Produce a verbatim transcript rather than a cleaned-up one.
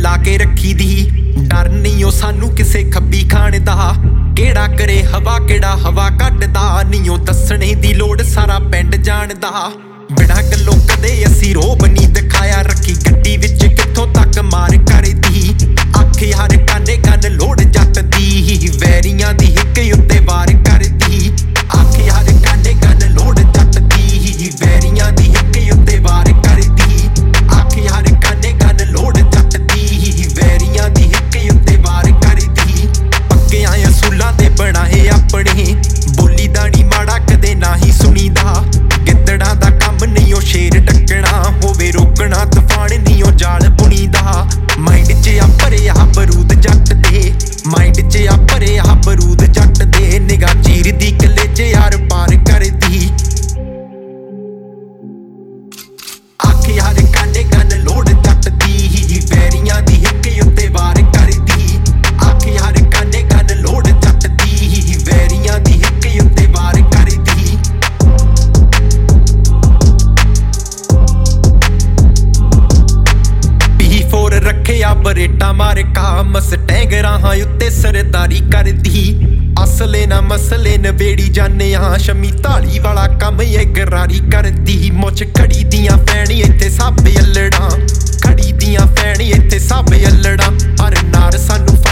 ਲਾ ਕੇ ਰੱਖੀ ਦੀ डर नहीं ओ सानू किसे खब्बी खाने दा केड़ा करे हवा केड़ा हवा कड्डदा नहीं ओ दसणे दी लोड़ सारा पिंड जानदा बिना गल्लों कदे असी रोब नहीं दिखाया रखी गड्डी विच कित्थों तक मार करदी अख यार काने गन लोड़ जट दी वैरियां दी हिक उत्ते वार करदी अख यार काने गन लोड़ जट दी वैरियां दी हिक उत्ते वार करदी अख यार काने गन लोड़ जट दी वैरियां दी बनाए अपने बोली दानी माड़ा कदे ना ही सुनीदा गिद्दड़ा दा कम नहीं ओ शेर डकना होवे रोकना तूफान नहीं ओ जाल बुनीदा माइंड च आ भरे आ बरूद जट दे माइंड च आ भरे आ बरूद जट दे निगाह चीर दी कले च यार पार कर दी अख यार कांडे गन लोड़ जट दी वैरियां दी हिक उत्ते वार कर दी अख यार कांडे गन लोड़ बरेटा मार का मसटैंग राहां उत्ते सरदारी कर दी असले ना मसले नवेड़ी जाने आ शमी ताली वाला कम ये गरारी कर दी मुझ खड़ी दियां फैनी इत्थे सब अल्लड़ा खड़ी दियां फैनी इत्थे सब अल्लड़ा हर नार सानू